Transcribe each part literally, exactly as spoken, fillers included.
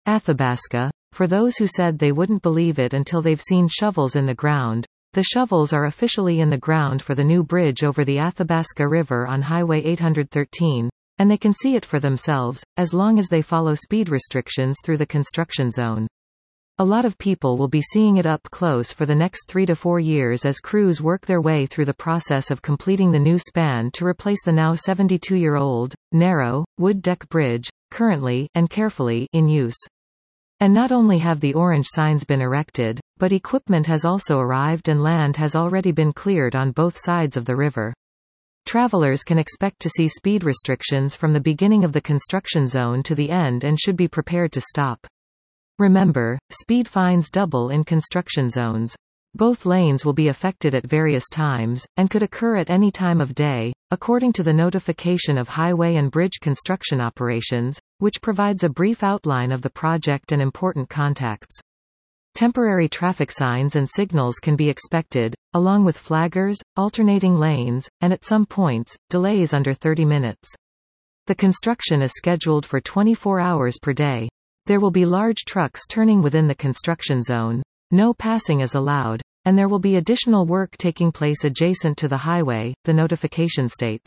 Athabasca. For those who said they wouldn't believe it until they've seen shovels in the ground, the shovels are officially in the ground for the new bridge over the Athabasca River on Highway eight thirteen, and they can see it for themselves, as long as they follow speed restrictions through the construction zone. A lot of people will be seeing it up close for the next three to four years as crews work their way through the process of completing the new span to replace the now seventy-two-year-old, narrow, wood deck bridge, currently and carefully in use. And not only have the orange signs been erected, but equipment has also arrived and land has already been cleared on both sides of the river. Travelers can expect to see speed restrictions from the beginning of the construction zone to the end and should be prepared to stop. Remember, speed fines double in construction zones. Both lanes will be affected at various times, and could occur at any time of day, according to the Notification of Highway and Bridge Construction Operations, which provides a brief outline of the project and important contacts. Temporary traffic signs and signals can be expected, along with flaggers, alternating lanes, and at some points, delays under thirty minutes. The construction is scheduled for twenty-four hours per day. There will be large trucks turning within the construction zone. No passing is allowed, and there will be additional work taking place adjacent to the highway, the notification states.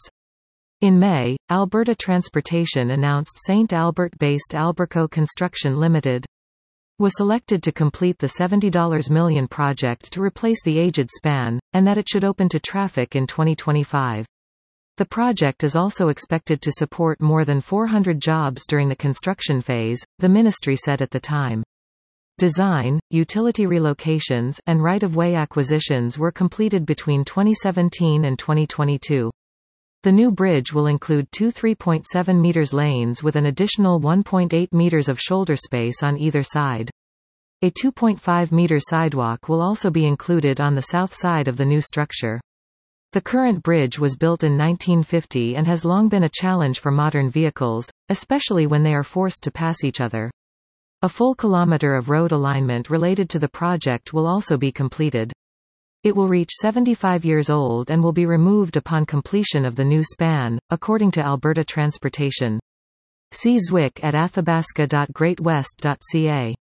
In May, Alberta Transportation announced Saint Albert-based Alberco Construction Limited was selected to complete the seventy million dollars project to replace the aged span, and that it should open to traffic in twenty twenty-five. The project is also expected to support more than four hundred jobs during the construction phase, the ministry said at the time. Design, utility relocations, and right-of-way acquisitions were completed between twenty seventeen and twenty twenty-two. The new bridge will include two three point seven meters lanes with an additional one point eight meters of shoulder space on either side. A two point five meter sidewalk will also be included on the south side of the new structure. The current bridge was built in nineteen fifty and has long been a challenge for modern vehicles, especially when they are forced to pass each other. A full kilometer of road alignment related to the project will also be completed. It will reach seventy-five years old and will be removed upon completion of the new span, according to Alberta Transportation. See Zwick at athabasca dot great west dot c a.